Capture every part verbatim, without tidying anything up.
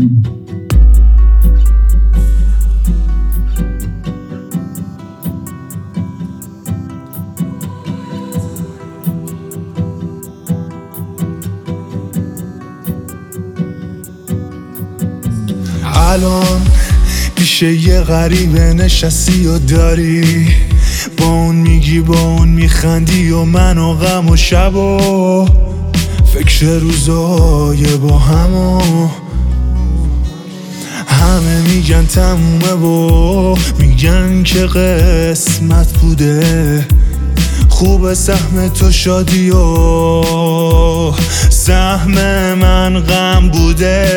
الان پیش یه غریبه نشستی و داری با اون میگی با اون میخندی و من و غم و شب و فکر روزای با هم و همه میگن تمومه و میگن که قسمت بوده خوب سهم تو شادی و سهم من غم بوده.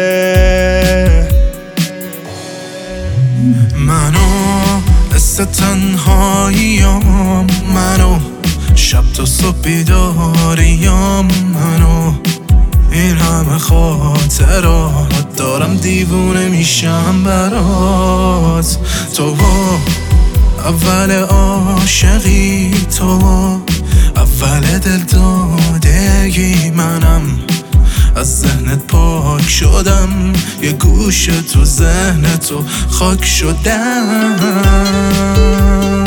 منو مثل تنهاییام، منو شب تا صبح بیداریم، منو این همه خاطرات دارم دیوونه میشم برات. تو اول عاشقی، تو اول دل دادگی، منم از ذهنت پاک شدم، یه گوشه تو ذهن تو خاک شدم.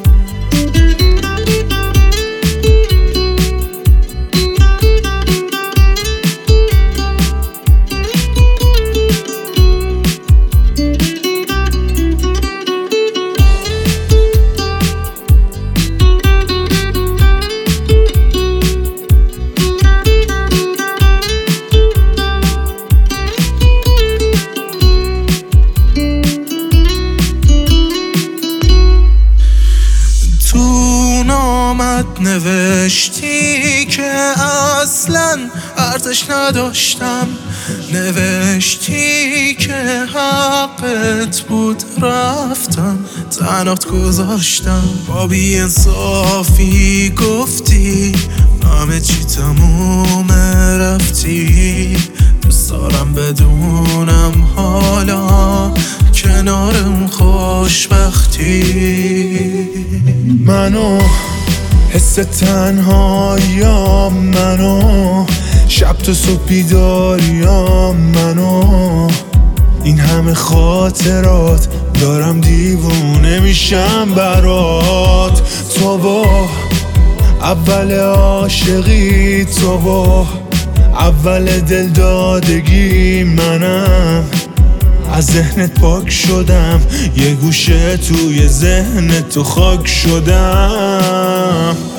نوشتی که اصلا ارزش نداشتم، نوشتی که حقت بود رفتم، تنهات گذاشتم، با بی انصافی گفتی همه چی تمومه رفتی. دوست دارم بدونم حالا کنار اون خوشبختی. منو حس تنهاییام، منو شب تا صبح بیداریم، منو این همه خاطرات دارم دیوونه میشم برات. تو با اول عاشقی، تو با اول دل دادگی، منم از ذهنت پاک شدم، یه گوشه توی ذهن تو خاک شدم.